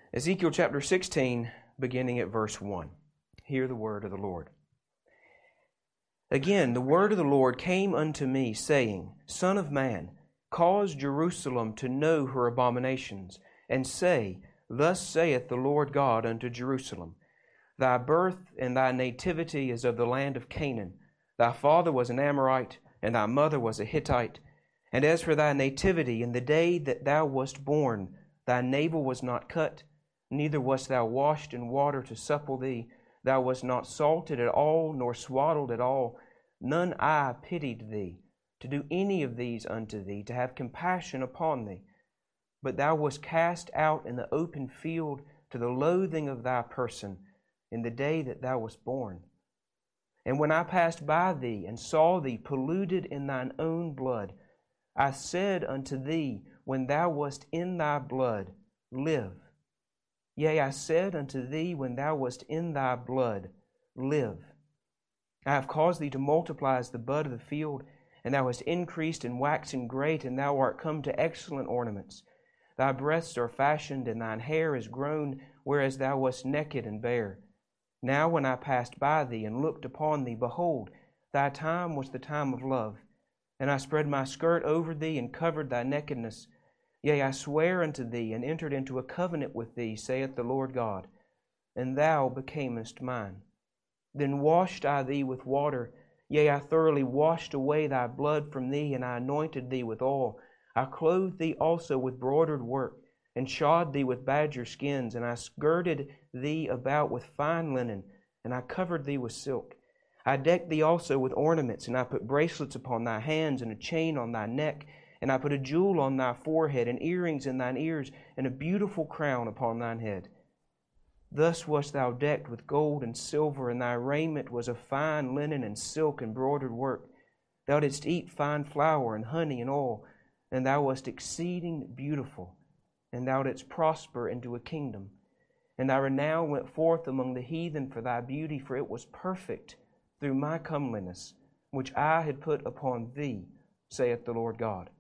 Ezekiel chapter 16, beginning at verse 1. Hear the word of the Lord. Again, the word of the Lord came unto me, saying, Son of man, cause Jerusalem to know her abominations, and say, Thus saith the Lord God unto Jerusalem, Thy birth and thy nativity is of the land of Canaan. Thy father was an Amorite, and thy mother was a Hittite. And as for thy nativity, in the day that thou wast born, thy navel was not cut, neither wast thou washed in water to supple thee. Thou wast not salted at all, nor swaddled at all. None eye pitied thee, to do any of these unto thee, to have compassion upon thee. But thou wast cast out in the open field to the loathing of thy person, in the day that thou wast born. And when I passed by thee, and saw thee polluted in thine own blood, I said unto thee, when thou wast in thy blood, Live. Yea, I said unto thee, when thou wast in thy blood, Live. I have caused thee to multiply as the bud of the field, and thou hast increased and waxen great, and thou art come to excellent ornaments. Thy breasts are fashioned, and thine hair is grown, whereas thou wast naked and bare. Now when I passed by thee, and looked upon thee, behold, thy time was the time of love. And I spread my skirt over thee, and covered thy nakedness. Yea, I sware unto thee, and entered into a covenant with thee, saith the Lord God, and thou becamest mine. Then washed I thee with water, yea, I thoroughly washed away thy blood from thee, and I anointed thee with oil. I clothed thee also with broidered work, and shod thee with badger skins, and I girded thee about with fine linen, and I covered thee with silk. I decked thee also with ornaments, and I put bracelets upon thy hands, and a chain on thy neck, and I put a jewel on thy forehead, and earrings in thine ears, and a beautiful crown upon thine head. Thus wast thou decked with gold and silver, and thy raiment was of fine linen and silk and broidered work. Thou didst eat fine flour and honey and oil, and thou wast exceeding beautiful, and thou didst prosper into a kingdom. And thy renown went forth among the heathen for thy beauty, for it was perfect through my comeliness, which I had put upon thee, saith the Lord God.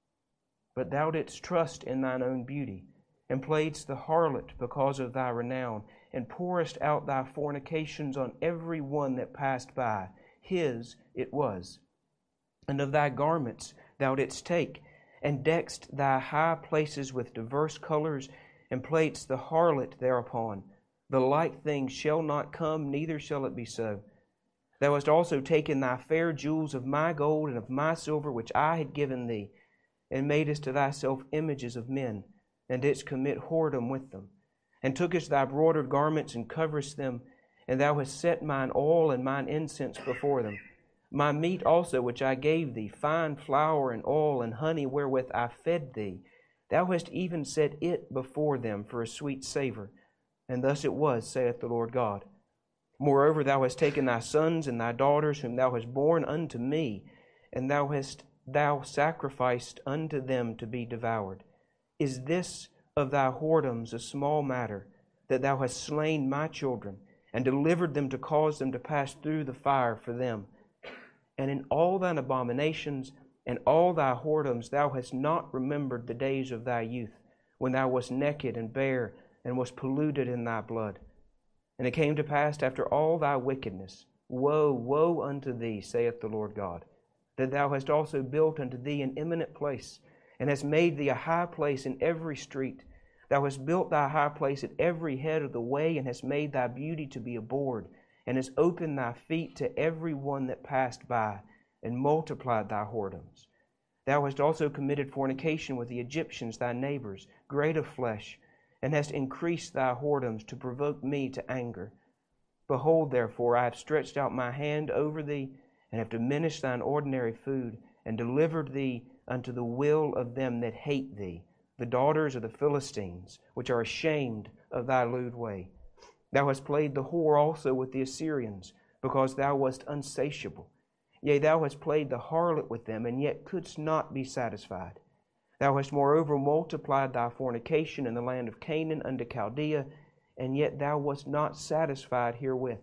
But thou didst trust in thine own beauty, and playedst the harlot because of thy renown, and pourest out thy fornications on every one that passed by. His it was. And of thy garments thou didst take, and decked thy high places with diverse colors, and playedst the harlot thereupon. The like thing shall not come, neither shall it be so. Thou hast also taken thy fair jewels of my gold and of my silver, which I had given thee, and madest to thyself images of men, and didst commit whoredom with them, and tookest thy broidered garments, and coverest them, and thou hast set mine oil and mine incense before them. My meat also which I gave thee, fine flour and oil and honey wherewith I fed thee, thou hast even set it before them for a sweet savor. And thus it was, saith the Lord God. Moreover, thou hast taken thy sons and thy daughters, whom thou hast borne unto me, and thou sacrificed unto them to be devoured. Is this of thy whoredoms a small matter, that thou hast slain my children, and delivered them to cause them to pass through the fire for them? And in all thine abominations and all thy whoredoms thou hast not remembered the days of thy youth, when thou wast naked and bare, and wast polluted in thy blood. And it came to pass after all thy wickedness, Woe, woe unto thee, saith the Lord God, that thou hast also built unto thee an eminent place, and hast made thee a high place in every street. Thou hast built thy high place at every head of the way, and hast made thy beauty to be abhorred, and hast opened thy feet to every one that passed by, and multiplied thy whoredoms. Thou hast also committed fornication with the Egyptians, thy neighbors, great of flesh, and hast increased thy whoredoms to provoke me to anger. Behold, therefore, I have stretched out my hand over thee, and have diminished thine ordinary food, and delivered thee unto the will of them that hate thee, the daughters of the Philistines, which are ashamed of thy lewd way. Thou hast played the whore also with the Assyrians, because thou wast unsatiable. Yea, thou hast played the harlot with them, and yet couldst not be satisfied. Thou hast moreover multiplied thy fornication in the land of Canaan unto Chaldea, and yet thou wast not satisfied herewith.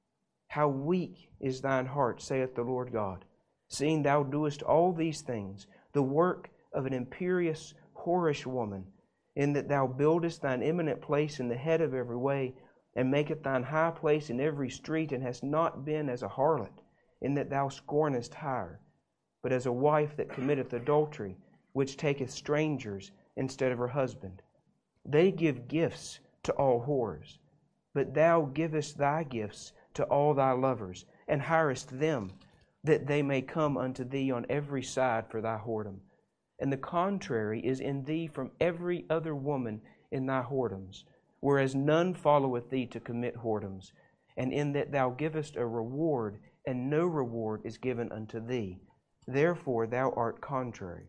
How weak is thine heart, saith the Lord God, seeing thou doest all these things, the work of an imperious, whorish woman, in that thou buildest thine eminent place in the head of every way, and maketh thine high place in every street, and hast not been as a harlot, in that thou scornest hire, but as a wife that committeth adultery, which taketh strangers instead of her husband. They give gifts to all whores, but thou givest thy gifts to all thy lovers, and hirest them, that they may come unto thee on every side for thy whoredom. And the contrary is in thee from every other woman in thy whoredoms, whereas none followeth thee to commit whoredoms, and in that thou givest a reward, and no reward is given unto thee. Therefore thou art contrary.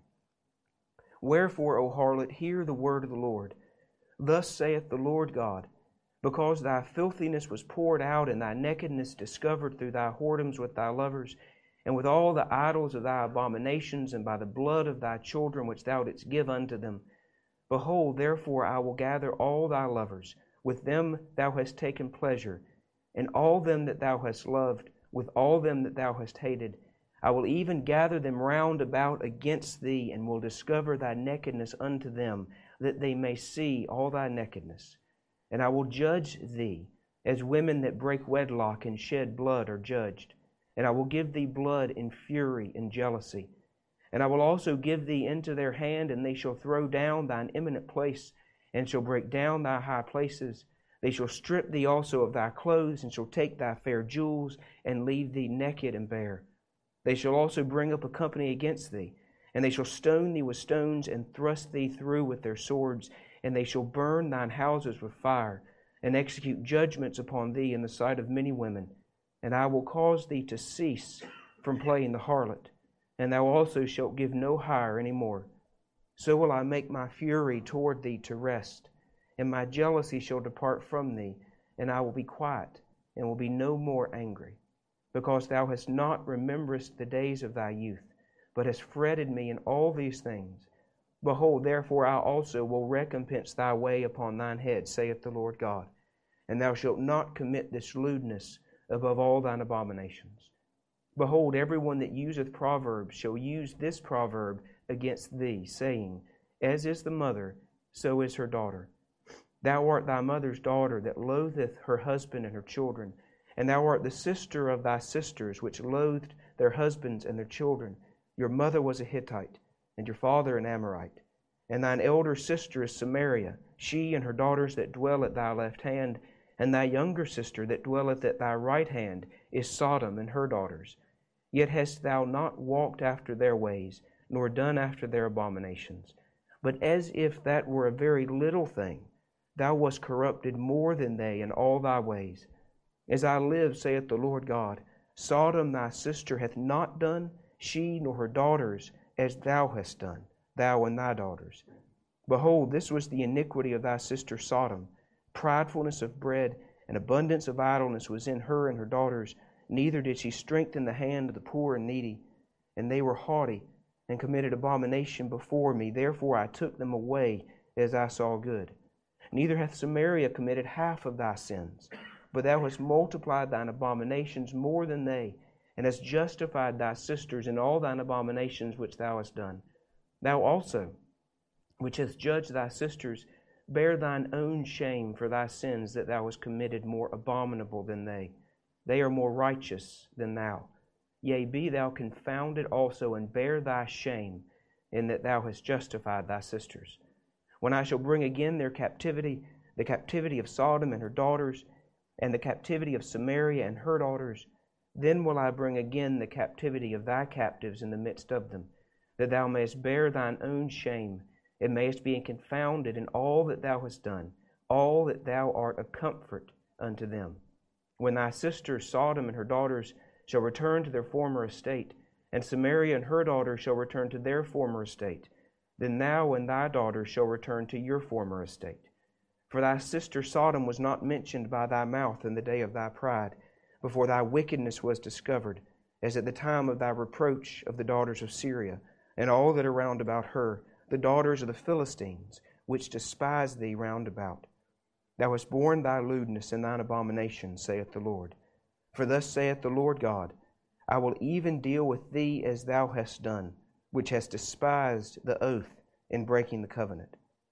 Wherefore, O harlot, hear the word of the Lord. Thus saith the Lord God, because thy filthiness was poured out, and thy nakedness discovered through thy whoredoms with thy lovers, and with all the idols of thy abominations, and by the blood of thy children which thou didst give unto them. Behold, therefore I will gather all thy lovers, with them thou hast taken pleasure, and all them that thou hast loved, with all them that thou hast hated. I will even gather them round about against thee, and will discover thy nakedness unto them, that they may see all thy nakedness. And I will judge thee, as women that break wedlock and shed blood are judged. And I will give thee blood in fury and jealousy. And I will also give thee into their hand, and they shall throw down thine eminent place, and shall break down thy high places. They shall strip thee also of thy clothes, and shall take thy fair jewels, and leave thee naked and bare. They shall also bring up a company against thee, and they shall stone thee with stones, and thrust thee through with their swords, and they shall burn thine houses with fire, and execute judgments upon thee in the sight of many women. And I will cause thee to cease from playing the harlot, and thou also shalt give no hire any more. So will I make my fury toward thee to rest, and my jealousy shall depart from thee, and I will be quiet, and will be no more angry. Because thou hast not remembered the days of thy youth, but hast fretted me in all these things. Behold, therefore I also will recompense thy way upon thine head, saith the Lord God. And thou shalt not commit this lewdness above all thine abominations. Behold, every one that useth proverbs shall use this proverb against thee, saying, As is the mother, so is her daughter. Thou art thy mother's daughter that loatheth her husband and her children. And thou art the sister of thy sisters, which loathed their husbands and their children. Your mother was a Hittite, and your father an Amorite. And thine elder sister is Samaria, she and her daughters that dwell at thy left hand. And thy younger sister that dwelleth at thy right hand is Sodom and her daughters. Yet hast thou not walked after their ways, nor done after their abominations. But as if that were a very little thing, thou wast corrupted more than they in all thy ways. As I live, saith the Lord God, Sodom thy sister hath not done, she nor her daughters, as thou hast done, thou and thy daughters. Behold, this was the iniquity of thy sister Sodom. Pridefulness of bread and abundance of idleness was in her and her daughters, neither did she strengthen the hand of the poor and needy. And they were haughty, and committed abomination before me. Therefore I took them away as I saw good. Neither hath Samaria committed half of thy sins, but thou hast multiplied thine abominations more than they, and hast justified thy sisters in all thine abominations which thou hast done. Thou also, which hast judged thy sisters, bear thine own shame for thy sins, that thou hast committed more abominable than they. They are more righteous than thou. Yea, be thou confounded also, and bear thy shame, in that thou hast justified thy sisters. When I shall bring again their captivity, the captivity of Sodom and her daughters, and the captivity of Samaria and her daughters, then will I bring again the captivity of thy captives in the midst of them, that thou mayest bear thine own shame, and mayest be confounded in all that thou hast done, all that thou art a comfort unto them. When thy sister Sodom and her daughters shall return to their former estate, and Samaria and her daughters shall return to their former estate, then thou and thy daughters shall return to your former estate. For thy sister Sodom was not mentioned by thy mouth in the day of thy pride, before thy wickedness was discovered, as at the time of thy reproach of the daughters of Syria, and all that are round about her, the daughters of the Philistines, which despise thee round about. Thou hast borne thy lewdness and thine abomination, saith the Lord. For thus saith the Lord God, I will even deal with thee as thou hast done, which hast despised the oath in breaking the covenant.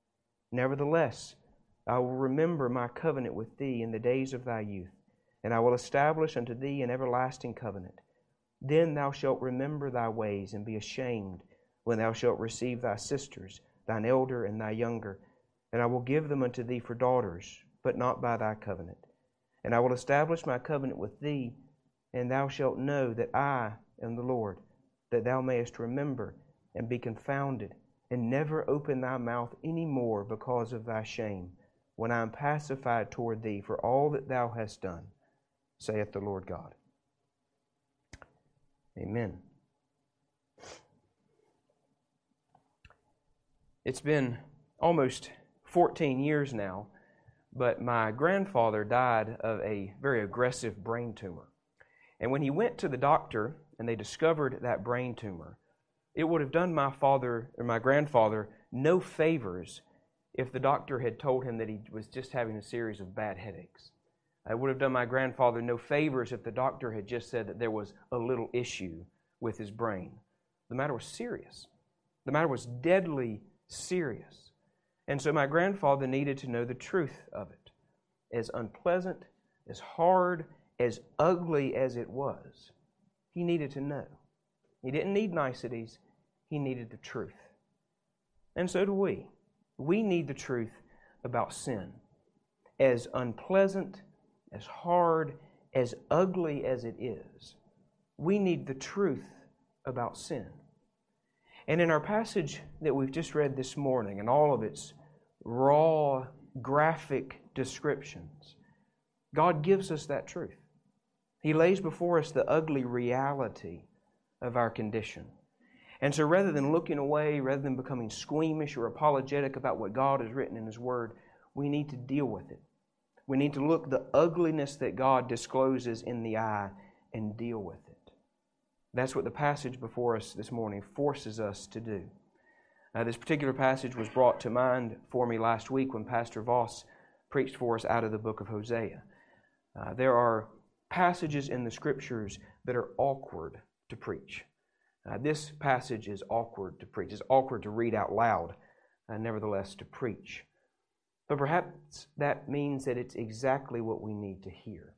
Nevertheless, I will remember my covenant with thee in the days of thy youth, and I will establish unto thee an everlasting covenant. Then thou shalt remember thy ways, and be ashamed when thou shalt receive thy sisters, thine elder and thy younger, and I will give them unto thee for daughters, but not by thy covenant. And I will establish my covenant with thee, and thou shalt know that I am the Lord, that thou mayest remember and be confounded, and never open thy mouth any more because of thy shame, when I am pacified toward thee for all that thou hast done, saith the Lord God. Amen. It's been almost 14 years now, but my grandfather died of a very aggressive brain tumor. And when he went to the doctor and they discovered that brain tumor, it would have done my grandfather no favors if the doctor had told him that he was just having a series of bad headaches. It would have done my grandfather no favors if the doctor had just said that there was a little issue with his brain. The matter was serious. The matter was deadly serious. And so my grandfather needed to know the truth of it. As unpleasant, as hard, as ugly as it was, he needed to know. He didn't need niceties. He needed the truth. And so do we. We need the truth about sin. As unpleasant, as hard, as ugly as it is, we need the truth about sin. And in our passage that we've just read this morning, and all of its raw, graphic descriptions, God gives us that truth. He lays before us the ugly reality of our condition. And so rather than looking away, rather than becoming squeamish or apologetic about what God has written in His Word, we need to deal with it. We need to look the ugliness that God discloses in the eye and deal with it. That's what the passage before us this morning forces us to do. This particular passage was brought to mind for me last week when Pastor Voss preached for us out of the book of Hosea. There are passages in the Scriptures that are awkward to preach. This passage is awkward to preach. It's awkward to read out loud, nevertheless to preach. But perhaps that means that it's exactly what we need to hear.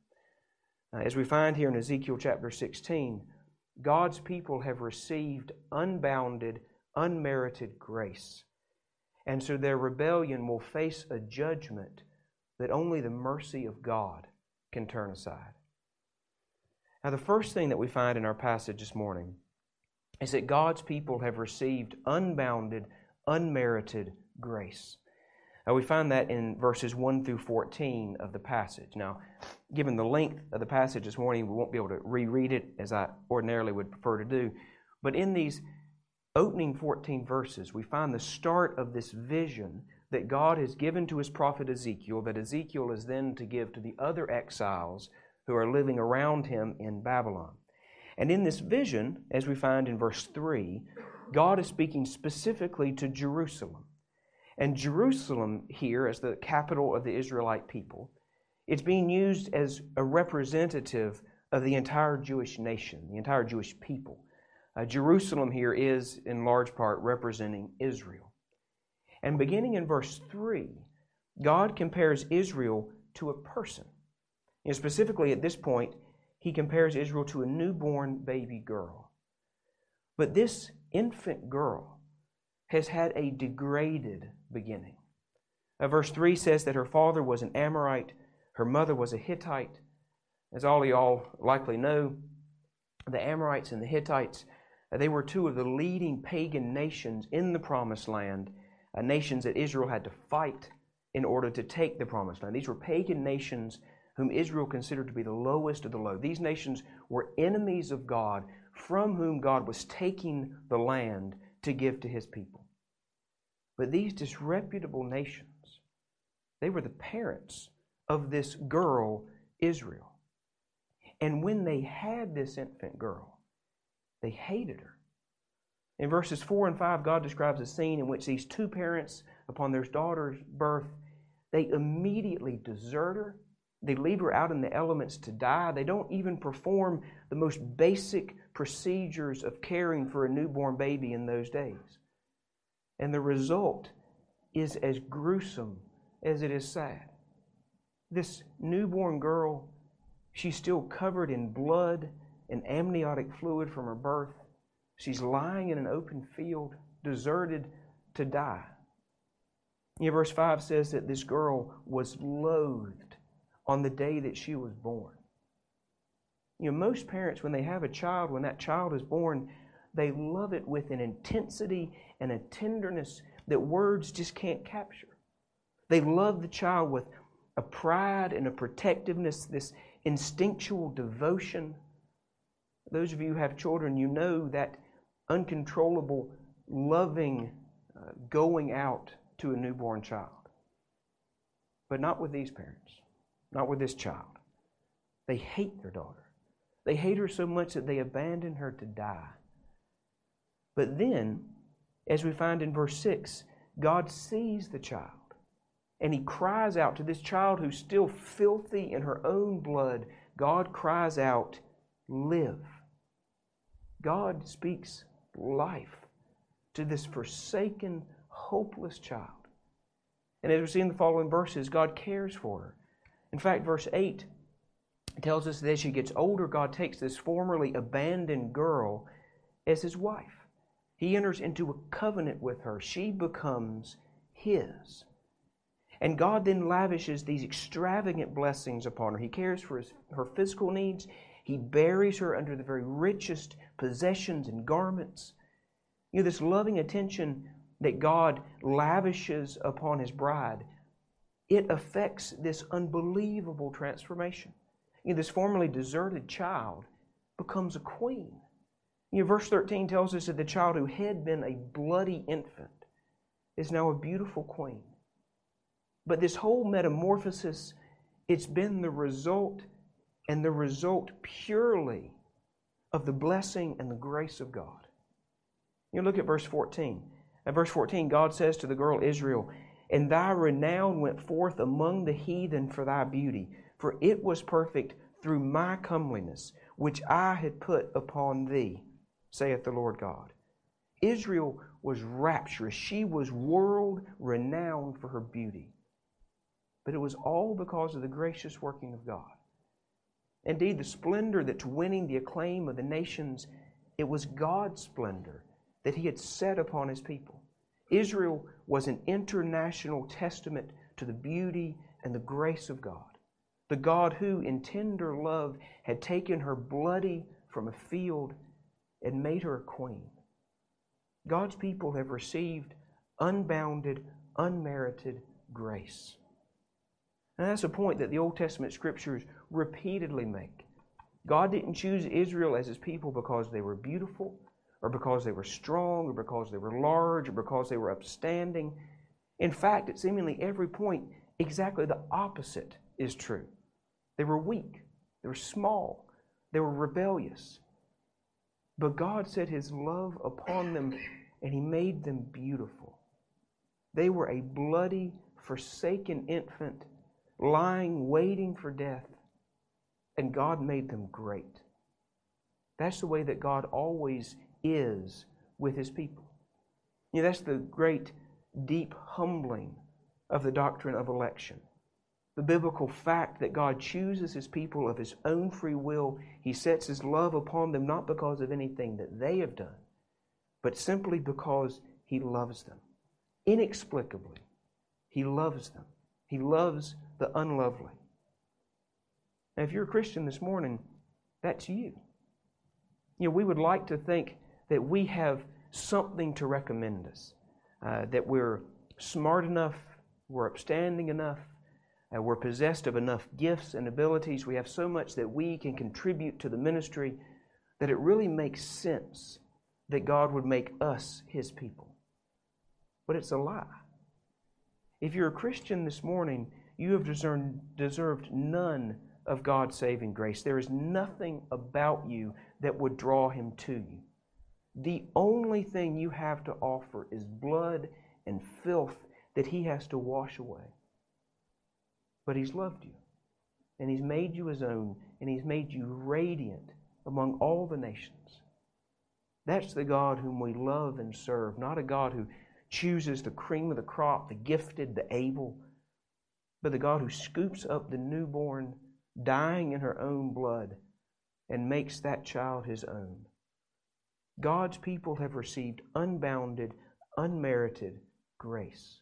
As we find here in Ezekiel chapter 16, God's people have received unbounded, unmerited grace. And so their rebellion will face a judgment that only the mercy of God can turn aside. Now, the first thing that we find in our passage this morning is that God's people have received unbounded, unmerited grace. We find that in verses 1 through 14 of the passage. Now, given the length of the passage this morning, we won't be able to reread it as I ordinarily would prefer to do. But in these opening 14 verses, we find the start of this vision that God has given to His prophet Ezekiel, that Ezekiel is then to give to the other exiles who are living around him in Babylon. And in this vision, as we find in verse 3, God is speaking specifically to Jerusalem. And Jerusalem here, as the capital of the Israelite people, it's being used as a representative of the entire Jewish nation, the entire Jewish people. Jerusalem here is, in large part, representing Israel. And beginning in verse 3, God compares Israel to a person. And specifically at this point, He compares Israel to a newborn baby girl. But this infant girl has had a degraded beginning. Verse 3 says that her father was an Amorite, her mother was a Hittite. As all of y'all likely know, the Amorites and the Hittites, they were two of the leading pagan nations in the Promised Land, nations that Israel had to fight in order to take the Promised Land. These were pagan nations whom Israel considered to be the lowest of the low. These nations were enemies of God, from whom God was taking the land to give to His people. But these disreputable nations, they were the parents of this girl, Israel. And when they had this infant girl, they hated her. In verses 4 and 5, God describes a scene in which these two parents, upon their daughter's birth, they immediately desert her. They leave her out in the elements to die. They don't even perform the most basic procedures of caring for a newborn baby in those days. And the result is as gruesome as it is sad. This newborn girl, she's still covered in blood and amniotic fluid from her birth. She's lying in an open field, deserted to die. Verse 5 says that this girl was loathed on the day that she was born. Most parents, when they have a child, when that child is born, they love it with an intensity and a tenderness that words just can't capture. They love the child with a pride and a protectiveness, this instinctual devotion. Those of you who have children, you know that uncontrollable, loving going out to a newborn child. But not with these parents, not with this child. They hate their daughter. They hate her so much that they abandon her to die. But then, as we find in verse 6, God sees the child. And He cries out to this child who's still filthy in her own blood. God cries out, live. God speaks life to this forsaken, hopeless child. And as we see in the following verses, God cares for her. In fact, verse 8 tells us that as she gets older, God takes this formerly abandoned girl as His wife. He enters into a covenant with her. She becomes His. And God then lavishes these extravagant blessings upon her. He cares for her physical needs. He buries her under the very richest possessions and garments. This loving attention that God lavishes upon His bride, it affects this unbelievable transformation. This formerly deserted child becomes a queen. Verse 13 tells us that the child who had been a bloody infant is now a beautiful queen. But this whole metamorphosis, it's been the result, and the result purely of the blessing and the grace of God. Look at verse 14. At verse 14, God says to the girl Israel, "And thy renown went forth among the heathen for thy beauty, for it was perfect through my comeliness, which I had put upon thee, saith the Lord God." Israel was rapturous. She was world-renowned for her beauty. But it was all because of the gracious working of God. Indeed, the splendor that's winning the acclaim of the nations, it was God's splendor that He had set upon His people. Israel was an international testament to the beauty and the grace of God. The God who, in tender love, had taken her bloody from a field and made her a queen. God's people have received unbounded, unmerited grace. And that's a point that the Old Testament Scriptures repeatedly make. God didn't choose Israel as His people because they were beautiful, or because they were strong, or because they were large, or because they were upstanding. In fact, at seemingly every point, exactly the opposite is true. They were weak, they were small, they were rebellious. But God set His love upon them, and He made them beautiful. They were a bloody, forsaken infant, lying, waiting for death, and God made them great. That's the way that God always is with His people. That's the great, deep humbling of the doctrine of election. The biblical fact that God chooses His people of His own free will. He sets His love upon them not because of anything that they have done, but simply because He loves them. Inexplicably, He loves them. He loves the unlovely. Now, if you're a Christian this morning, that's you. We would like to think that we have something to recommend us, that we're smart enough, we're upstanding enough, we're possessed of enough gifts and abilities, we have so much that we can contribute to the ministry that it really makes sense that God would make us His people. But it's a lie. If you're a Christian this morning, you have deserved none of God's saving grace. There is nothing about you that would draw Him to you. The only thing you have to offer is blood and filth that He has to wash away. But He's loved you, and He's made you His own, and He's made you radiant among all the nations. That's the God whom we love and serve, not a God who chooses the cream of the crop, the gifted, the able, but the God who scoops up the newborn, dying in her own blood, and makes that child His own. God's people have received unbounded, unmerited grace.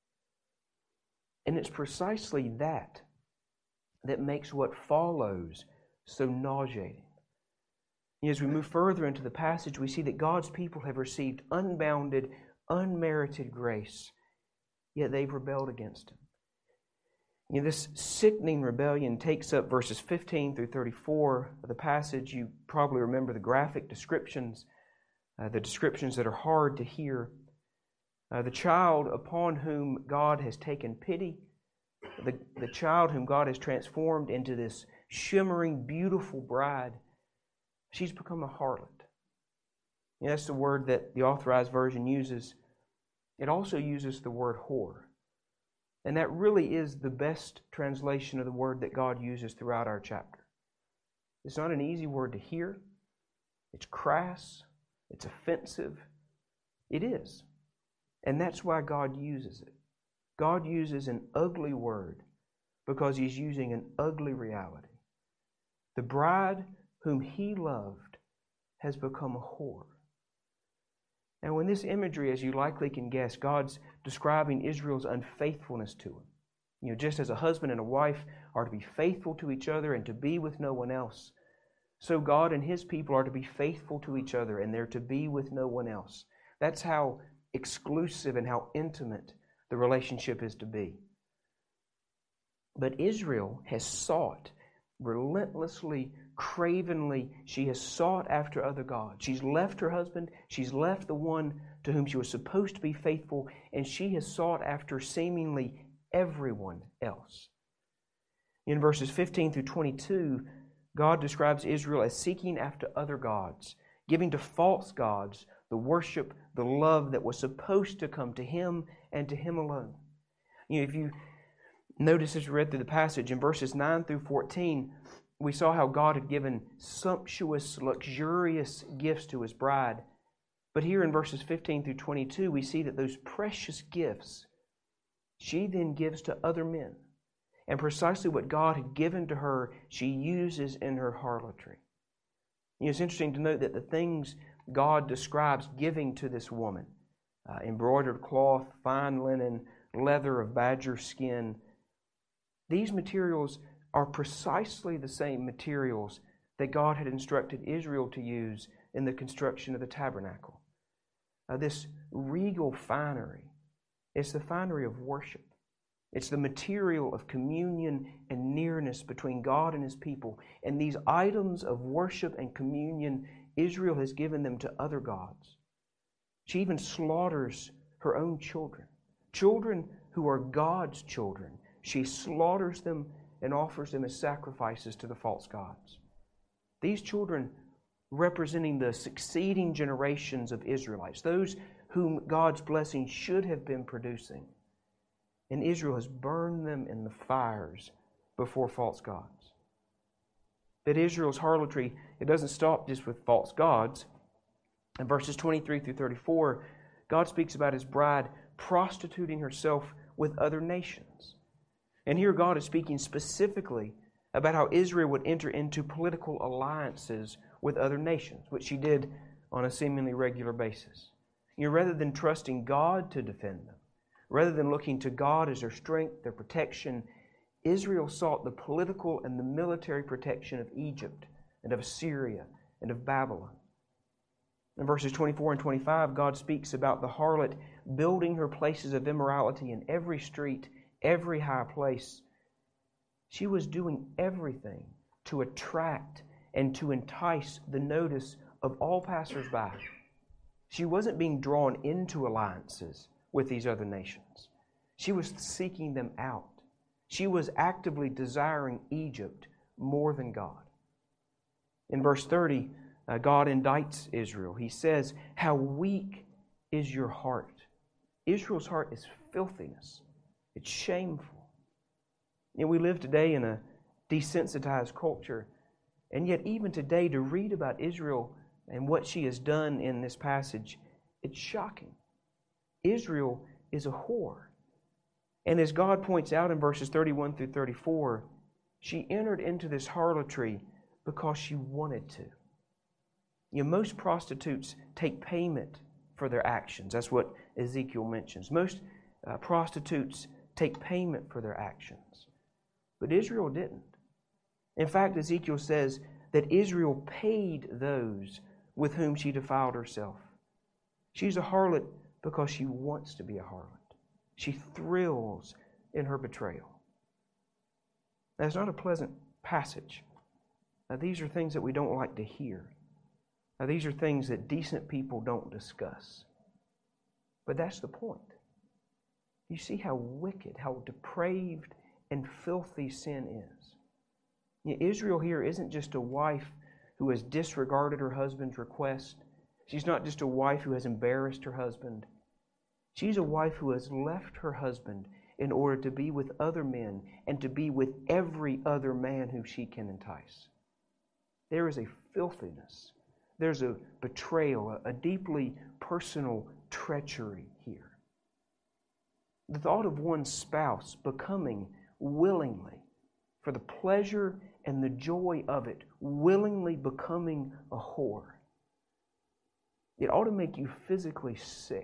And it's precisely that makes what follows so nauseating. As we move further into the passage, we see that God's people have received unbounded, unmerited grace, yet they've rebelled against Him. This sickening rebellion takes up verses 15 through 34 of the passage. You probably remember the graphic descriptions, the descriptions that are hard to hear. The child upon whom God has taken pity, the child whom God has transformed into this shimmering, beautiful bride, she's become a harlot. That's the word that the Authorized Version uses. It also uses the word whore. And that really is the best translation of the word that God uses throughout our chapter. It's not an easy word to hear. It's crass. It's offensive. It is. And that's why God uses it. God uses an ugly word because He's using an ugly reality. The bride whom He loved has become a whore. And when this imagery, as you likely can guess, God's describing Israel's unfaithfulness to Him. Just as a husband and a wife are to be faithful to each other and to be with no one else, so God and His people are to be faithful to each other and they're to be with no one else. That's how exclusive and how intimate the relationship is to be. But Israel has sought relentlessly, cravenly, she has sought after other gods. She's left her husband, she's left the one to whom she was supposed to be faithful, and she has sought after seemingly everyone else. In verses 15 through 22, God describes Israel as seeking after other gods, giving to false gods the worship, the love that was supposed to come to Him and to Him alone. If you notice as we read through the passage, in verses 9 through 14, we saw how God had given sumptuous, luxurious gifts to His bride. But here in verses 15 through 22, we see that those precious gifts she then gives to other men. And precisely what God had given to her, she uses in her harlotry. It's interesting to note that the things God describes giving to this woman, embroidered cloth, fine linen, leather of badger skin, these materials are precisely the same materials that God had instructed Israel to use in the construction of the tabernacle. This regal finery, it's the finery of worship. It's the material of communion and nearness between God and His people. And these items of worship and communion, Israel has given them to other gods. She even slaughters her own children. Children who are God's children. She slaughters them and offers them as sacrifices to the false gods. These children representing the succeeding generations of Israelites, those whom God's blessing should have been producing. And Israel has burned them in the fires before false gods. But Israel's harlotry, it doesn't stop just with false gods. In verses 23 through 34, God speaks about His bride prostituting herself with other nations. And here God is speaking specifically about how Israel would enter into political alliances with other nations, which she did on a seemingly regular basis. Rather than trusting God to defend them, rather than looking to God as their strength, their protection, Israel sought the political and the military protection of Egypt and of Assyria and of Babylon. In verses 24 and 25, God speaks about the harlot building her places of immorality in every street, every high place. She was doing everything to attract and to entice the notice of all passers-by. She wasn't being drawn into alliances with these other nations. She was seeking them out. She was actively desiring Egypt more than God. In verse 30, God indicts Israel. He says, "How weak is your heart." Israel's heart is filthiness. It's shameful. We live today in a desensitized culture, and yet even today to read about Israel and what she has done in this passage, it's shocking. Israel is a whore. And as God points out in verses 31 through 34, she entered into this harlotry because she wanted to. You know, most prostitutes take payment for their actions. That's what Ezekiel mentions. Most prostitutes take payment for their actions. But Israel didn't. In fact, Ezekiel says that Israel paid those with whom she defiled herself. She's a harlot because she wants to be a harlot. She thrills in her betrayal. That's not a pleasant passage. Now, these are things that we don't like to hear. Now, these are things that decent people don't discuss. But that's the point. You see how wicked, how depraved and filthy sin is. You know, Israel here isn't just a wife who has disregarded her husband's request. She's not just a wife who has embarrassed her husband. She's a wife who has left her husband in order to be with other men and to be with every other man who she can entice. There is a filthiness. There's a betrayal, a deeply personal treachery here. The thought of one's spouse becoming willingly, for the pleasure and the joy of it, willingly becoming a whore. It ought to make you physically sick.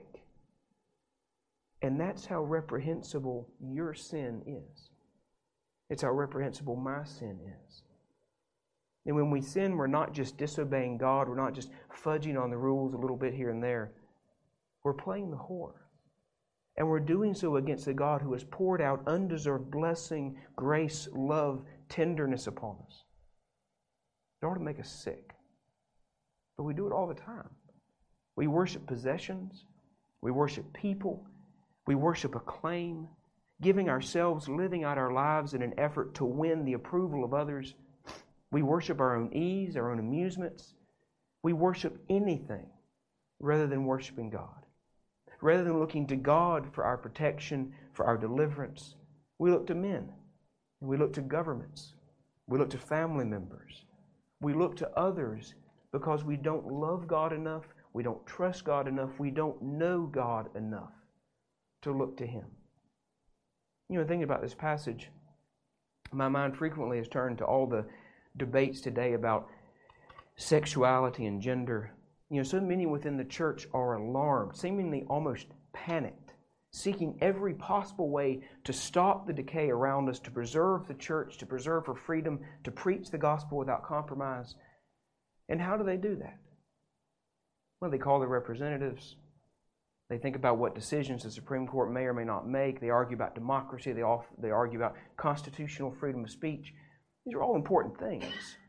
And that's how reprehensible your sin is. It's how reprehensible my sin is. And when we sin, we're not just disobeying God. We're not just fudging on the rules a little bit here and there. We're playing the whore. And we're doing so against the God who has poured out undeserved blessing, grace, love, tenderness upon us. It ought to make us sick. But we do it all the time. We worship possessions. We worship people. We worship acclaim, giving ourselves, living out our lives in an effort to win the approval of others. We worship our own ease, our own amusements. We worship anything rather than worshiping God. Rather than looking to God for our protection, for our deliverance, we look to men. And we look to governments. We look to family members. We look to others because we don't love God enough, we don't trust God enough, we don't know God enough to look to Him. You know, thinking about this passage, my mind frequently has turned to all the debates today about sexuality and gender. You know, so many within the church are alarmed, seemingly almost panicked, seeking every possible way to stop the decay around us, to preserve the church, to preserve her freedom, to preach the gospel without compromise. And how do they do that? Well, they call their representatives. They think about what decisions the Supreme Court may or may not make. They argue about democracy. They argue about constitutional freedom of speech. These are all important things.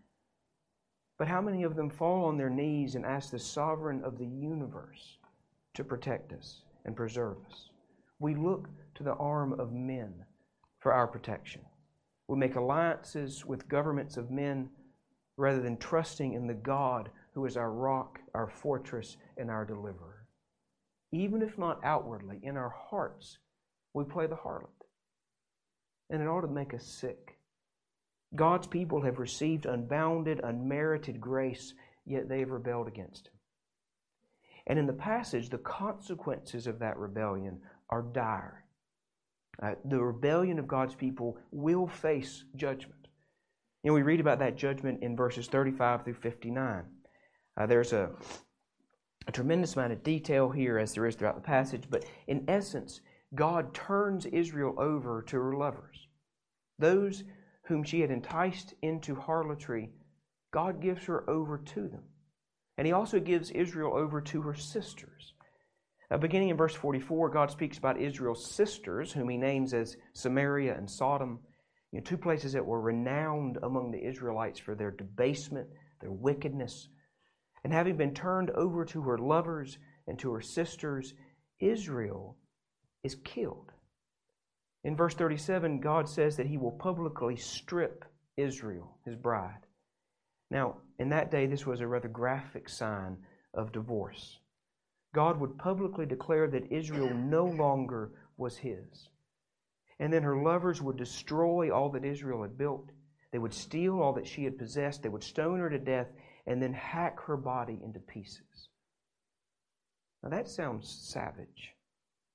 But how many of them fall on their knees and ask the sovereign of the universe to protect us and preserve us? We look to the arm of men for our protection. We make alliances with governments of men rather than trusting in the God who is our rock, our fortress, and our deliverer. Even if not outwardly, in our hearts, we play the harlot. And it ought to make us sick. God's people have received unbounded, unmerited grace, yet they have rebelled against Him. And in the passage, the consequences of that rebellion are dire. The rebellion of God's people will face judgment. You know, we read about that judgment in verses 35 through 59. There's a tremendous amount of detail here as there is throughout the passage, but in essence, God turns Israel over to her lovers. Those whom she had enticed into harlotry, God gives her over to them. And He also gives Israel over to her sisters. Beginning in verse 44, God speaks about Israel's sisters, whom He names as Samaria and Sodom, two places that were renowned among the Israelites for their debasement, their wickedness. And having been turned over to her lovers and to her sisters, Israel is killed. In verse 37, God says that He will publicly strip Israel, His bride. Now, in that day, this was a rather graphic sign of divorce. God would publicly declare that Israel no longer was His. And then her lovers would destroy all that Israel had built. They would steal all that she had possessed. They would stone her to death and then hack her body into pieces. Now that sounds savage.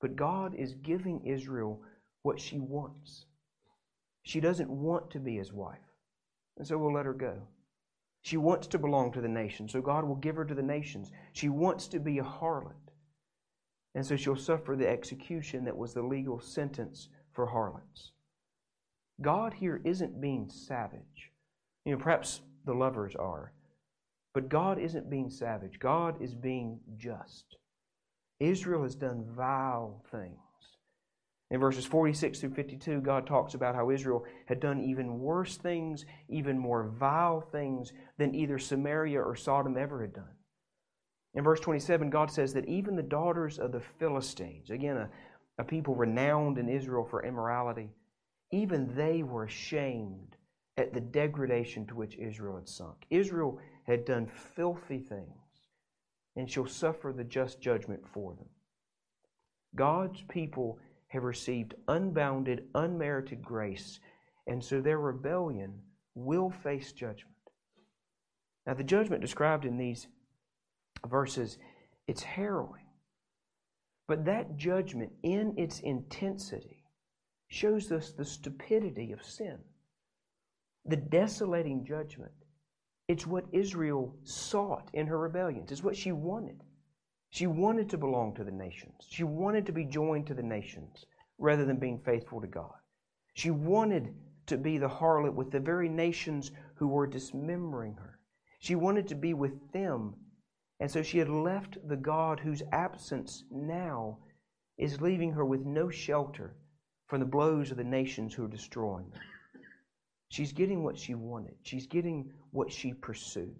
But God is giving Israel what she wants. She doesn't want to be his wife, and so we'll let her go. She wants to belong to the nations, so God will give her to the nations. She wants to be a harlot, and so she'll suffer the execution that was the legal sentence for harlots. God here isn't being savage. Perhaps the lovers are, but God isn't being savage. God is being just. Israel has done vile things. In verses 46 through 52, God talks about how Israel had done even worse things, even more vile things than either Samaria or Sodom ever had done. In verse 27, God says that even the daughters of the Philistines, again, a people renowned in Israel for immorality, even they were ashamed at the degradation to which Israel had sunk. Israel had done filthy things, and she'll suffer the just judgment for them. God's people have received unbounded, unmerited grace, and so their rebellion will face judgment. Now, the judgment described in these verses, it's harrowing. But that judgment, in its intensity, shows us the stupidity of sin. The desolating judgment, it's what Israel sought in her rebellions. It's what she wanted. She wanted to belong to the nations. She wanted to be joined to the nations rather than being faithful to God. She wanted to be the harlot with the very nations who were dismembering her. She wanted to be with them, and so she had left the God whose absence now is leaving her with no shelter from the blows of the nations who are destroying her. She's getting what she wanted. She's getting what she pursued.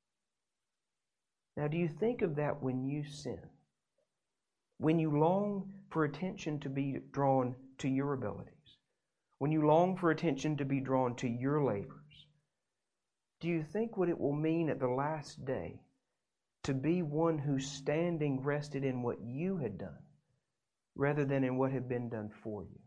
Now, do you think of that when you sin? When you long for attention to be drawn to your abilities? When you long for attention to be drawn to your labors? Do you think what it will mean at the last day to be one whose standing rested in what you had done rather than in what had been done for you?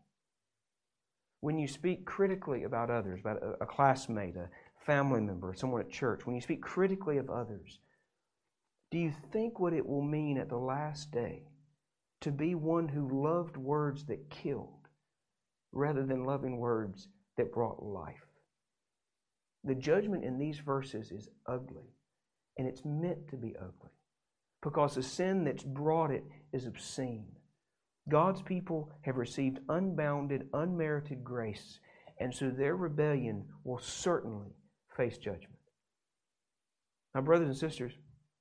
When you speak critically about others, about a classmate, a family member, someone at church, when you speak critically of others, do you think what it will mean at the last day to be one who loved words that killed rather than loving words that brought life? The judgment in these verses is ugly, and it's meant to be ugly because the sin that's brought it is obscene. God's people have received unbounded, unmerited grace, and so their rebellion will certainly face judgment. Now, brothers and sisters,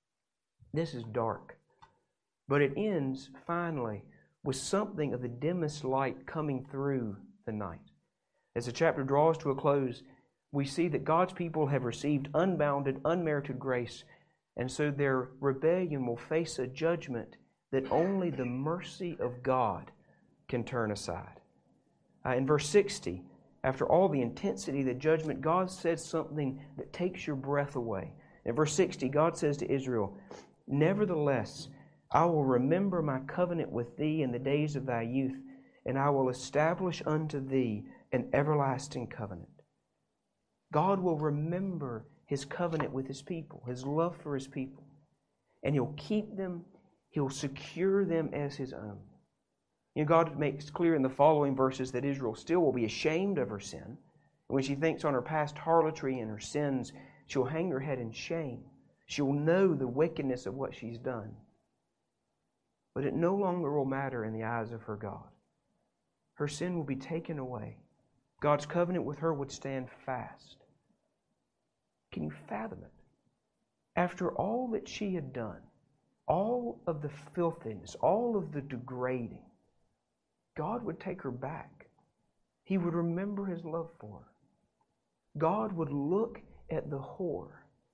this is dark, but it ends finally with something of the dimmest light coming through the night. As the chapter draws to a close, we see that God's people have received unbounded, unmerited grace, and so their rebellion will face a judgment that only the mercy of God can turn aside. In verse 60, after all the intensity of the judgment, God says something that takes your breath away. In verse 60, God says to Israel, "Nevertheless, I will remember my covenant with thee in the days of thy youth, and I will establish unto thee an everlasting covenant." God will remember His covenant with His people, His love for His people, and He'll keep them, He'll secure them as His own. God makes clear in the following verses that Israel still will be ashamed of her sin. And when she thinks on her past harlotry and her sins, she'll hang her head in shame. She'll know the wickedness of what she's done. But it no longer will matter in the eyes of her God. Her sin will be taken away. God's covenant with her would stand fast. Can you fathom it? After all that she had done, all of the filthiness, all of the degrading, God would take her back. He would remember His love for her. God would look at the whore,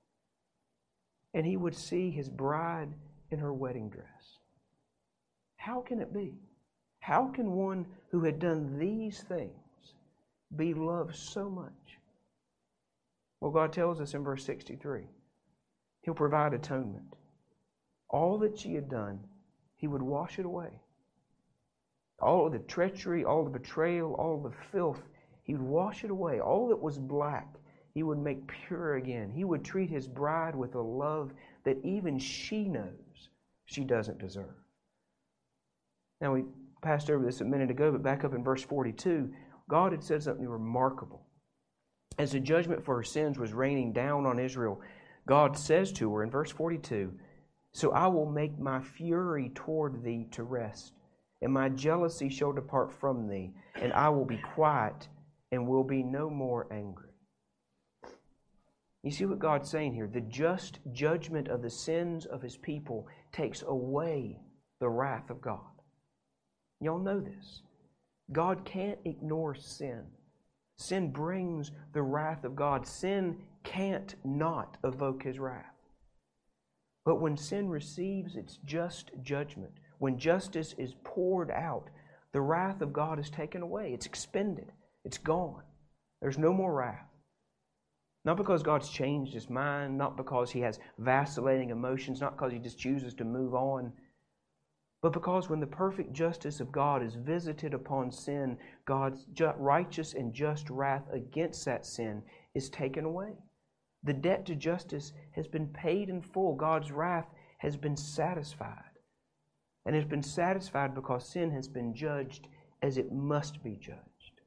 and He would see His bride in her wedding dress. How can it be? How can one who had done these things be loved so much? Well, God tells us in verse 63, He'll provide atonement. All that she had done, He would wash it away. All of the treachery, all the betrayal, all the filth, He would wash it away. All that was black, He would make pure again. He would treat His bride with a love that even she knows she doesn't deserve. Now, we passed over this a minute ago, but back up in verse 42, God had said something remarkable. As the judgment for her sins was raining down on Israel, God says to her in verse 42, "So I will make my fury toward thee to rest, and my jealousy shall depart from thee, and I will be quiet and will be no more angry." You see what God's saying here? The just judgment of the sins of His people takes away the wrath of God. Y'all know this. God can't ignore sin. Sin brings the wrath of God. Sin can't not evoke His wrath. But when sin receives its just judgment, when justice is poured out, the wrath of God is taken away. It's expended. It's gone. There's no more wrath. Not because God's changed His mind, not because He has vacillating emotions, not because He just chooses to move on, but because when the perfect justice of God is visited upon sin, God's righteous and just wrath against that sin is taken away. The debt to justice has been paid in full. God's wrath has been satisfied. And it's been satisfied because sin has been judged as it must be judged.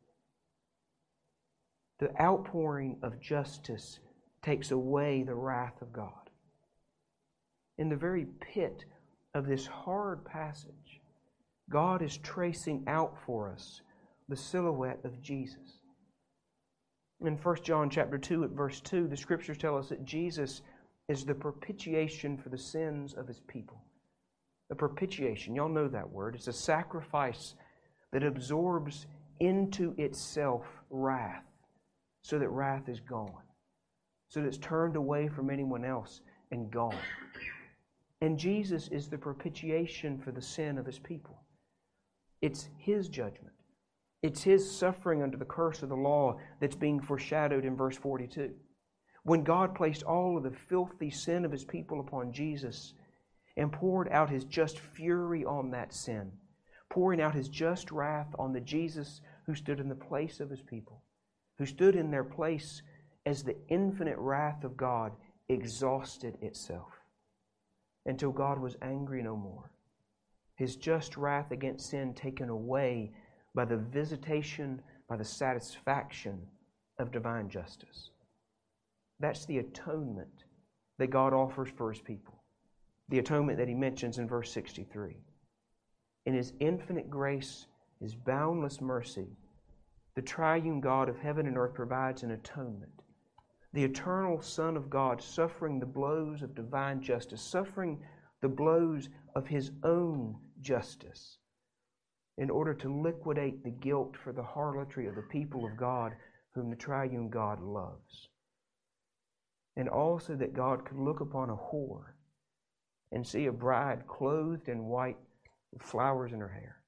The outpouring of justice takes away the wrath of God. In the very pit of this hard passage, God is tracing out for us the silhouette of Jesus. In 1 John chapter 2 at verse 2, the Scriptures tell us that Jesus is the propitiation for the sins of His people. The propitiation, y'all know that word. It's a sacrifice that absorbs into itself wrath, so that wrath is gone, so that it's turned away from anyone else and gone. And Jesus is the propitiation for the sin of His people. It's His judgment. It's His suffering under the curse of the law that's being foreshadowed in verse 42. When God placed all of the filthy sin of His people upon Jesus and poured out His just fury on that sin, pouring out His just wrath on the Jesus who stood in the place of His people, who stood in their place as the infinite wrath of God exhausted itself until God was angry no more. His just wrath against sin taken away by the visitation, by the satisfaction of divine justice. That's the atonement that God offers for His people. The atonement that He mentions in verse 63. In His infinite grace, His boundless mercy, the triune God of heaven and earth provides an atonement. The eternal Son of God suffering the blows of divine justice, suffering the blows of His own justice in order to liquidate the guilt for the harlotry of the people of God whom the triune God loves. And also that God could look upon a whore and see a bride clothed in white with flowers in her hair.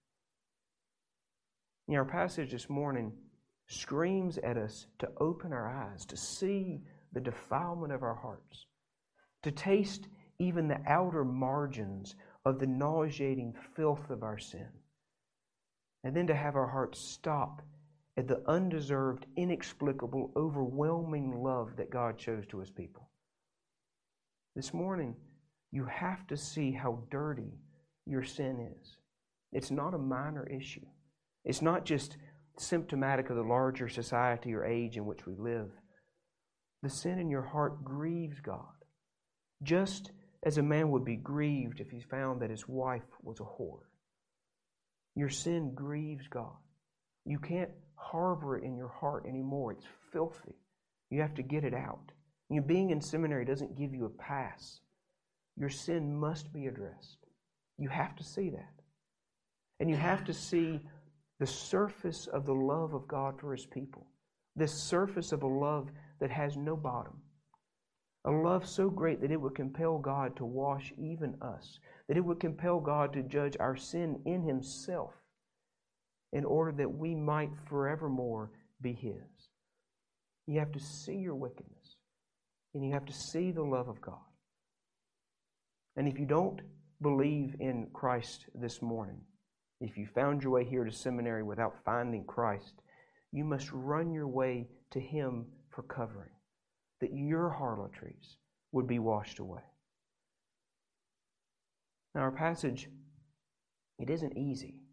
Our passage this morning screams at us to open our eyes, to see the defilement of our hearts, to taste even the outer margins of the nauseating filth of our sin, and then to have our hearts stop at the undeserved, inexplicable, overwhelming love that God shows to His people. This morning, you have to see how dirty your sin is. It's not a minor issue. It's not just symptomatic of the larger society or age in which we live. The sin in your heart grieves God, just as a man would be grieved if he found that his wife was a whore. Your sin grieves God. You can't harbor it in your heart anymore. It's filthy. You have to get it out. Being in seminary doesn't give you a pass. Your sin must be addressed. You have to see that. And you have to see the surface of the love of God for His people. This surface of a love that has no bottom. A love so great that it would compel God to wash even us. That it would compel God to judge our sin in Himself in order that we might forevermore be His. You have to see your wickedness. And you have to see the love of God. And if you don't believe in Christ this morning, if you found your way here to seminary without finding Christ, you must run your way to Him for covering, that your harlotries would be washed away. Now our passage, it isn't easy.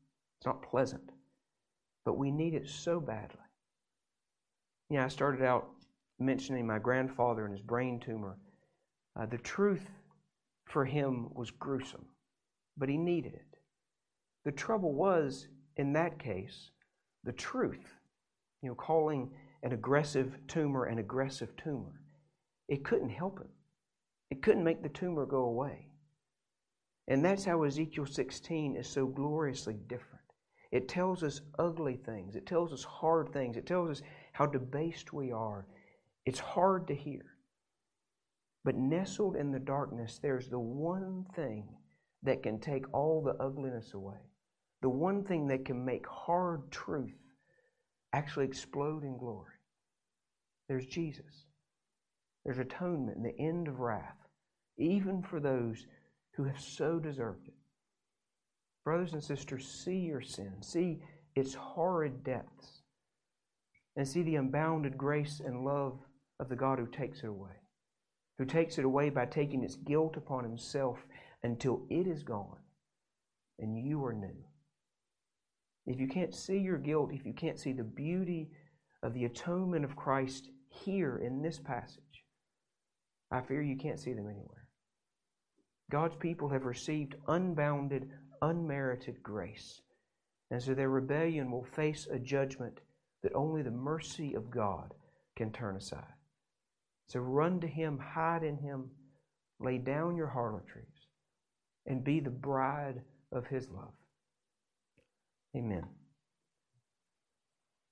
It's not pleasant. But we need it so badly. I started out mentioning my grandfather and his brain tumor. The truth for him was gruesome, but he needed it. The trouble was, in that case, the truth, calling an aggressive tumor an aggressive tumor, it couldn't help him. It couldn't make the tumor go away. And that's how Ezekiel 16 is so gloriously different. It tells us ugly things. It tells us hard things. It tells us how debased we are. It's hard to hear. But nestled in the darkness, there's the one thing that can take all the ugliness away. The one thing that can make hard truth actually explode in glory. There's Jesus. There's atonement and the end of wrath, even for those who have so deserved it. Brothers and sisters, see your sin. See its horrid depths. And see the unbounded grace and love of the God who takes it away. Who takes it away by taking its guilt upon Himself until it is gone and you are new. If you can't see your guilt, if you can't see the beauty of the atonement of Christ here in this passage, I fear you can't see them anywhere. God's people have received unbounded, unmerited grace. And so their rebellion will face a judgment that only the mercy of God can turn aside. So run to Him, hide in Him, lay down your harlotries, and be the bride of His love. Amen.